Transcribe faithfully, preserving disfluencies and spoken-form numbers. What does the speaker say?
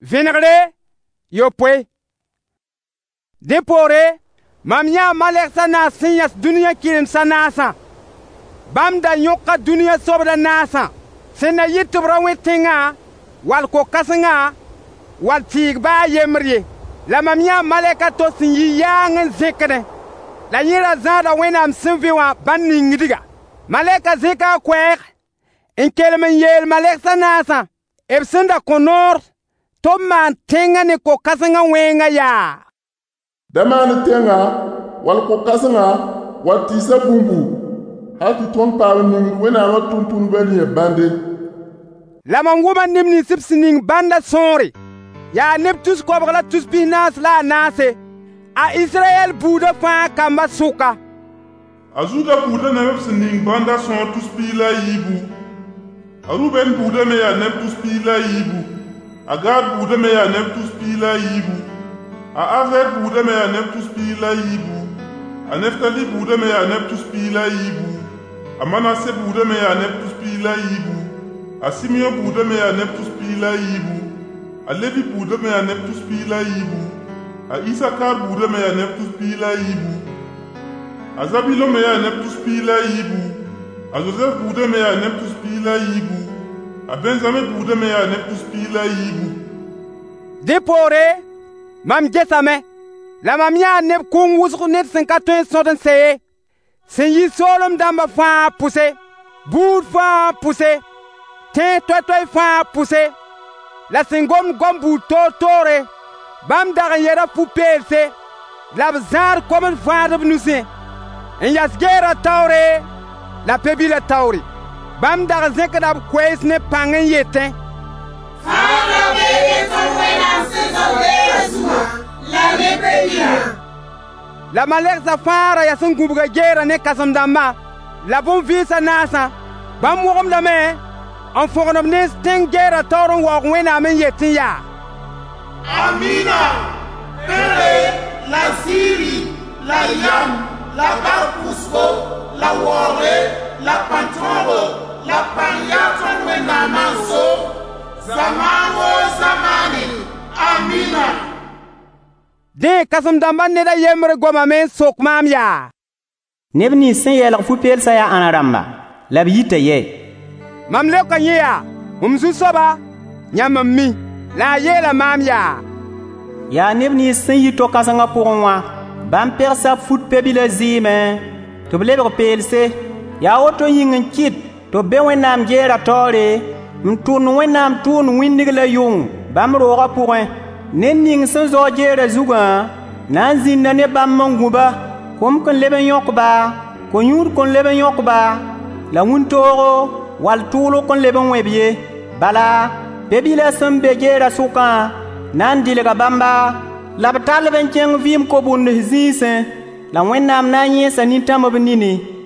Vénéré, yopoe. Dépore, mamia malek sana sinyas dunia kirim sanasa. Bam da nyoka dunia sobra nasa. Sena yitubra wetinga, wal ko kasinga, wal tigba yemrie. La mamia maleka to sinyi yang zekene. La yira zada wenam sinviwa banning diga. Maleka zeka kwer. In kelmen yel malek sanasa. Ebsenda konor. Toman tenga ne ko kasinga wenga ya. Damani tenga, wal ko kasinga, wal tisa bumbu. Hati ton pa ning wena no tuntun bani bande. La manguma nimni sipsining banda sonri. Ya neptus ko bagala tus pinas la nase. A Israel buda fa kamba suka. Azuda buda na sipsining banda son tus pila yibu. Aruben buda me ya neptus pila yibu. Agad buda me ya neptus pila yibu. A Avet buda me ya neptus pila yibu. A Neftali buda me ya neptus pila yibu. A Manasse buda me ya neptus pila yibu. A Simeon buda me ya neptus pila yibu. A Levi buda me ya neptus pila yibu. A Issachar buda me ya neptus pila yibu. A Zabilo me ya neptus pila yibu. A Joseph buda me ya neptus pila yibu. A Benjamin buda me ya neptus pila yibu. Dépore, mam gesame. La mamia nep kung wusku net cinquante soden seye. Sen yi solom damba fa pousse. Boud fa pousse. Ten toi toi fa pousse. La singom gombu totore. Bam dar yera pou pelse. La bzar comme fa de bnuse. En yasgera taure. La pebila tauri. Bam dar zekadab kwes ne pangen yeten. Fara bebe konwena sezo bezuma. La lebebia. La malek zafara ya sungubga gera ne kasam dama. La bon visa nasa. Bam wogom la me. En fornom ne steng gera toron wog wena men yetin ya. Amina. Pere, la Syrie, la Yam, la Barpusco, la Wore, la Pantoro, la Panyaton wena manso. Zamano zamani. Amina. De kasam damba ne da yemre goma men sok mam ya. Nebni sen yel fu pel sa ya anaramba. La biyita ye. Mam le ko ya. Umzu soba. Nyam mi. La ye la mam ya. Ya nebni sen yi to kasanga pour moi. Bam persa foot pebile zime. To bleber pelse. Ya oto yin kit. To be wenam gera tore. Mtun wenam tun windig la yung. Bam roga pour un. Nen ning sen zo jere zuga nan zin na ne bam manguba kom kon leben yokba ko nyur kon leben yokba la wuntoro wal tulo kon leben webie bala bebila sen be jera suka nan dilega bamba la batal ben cheng vim ko bun zise la wenam na nyesa ni tamo benini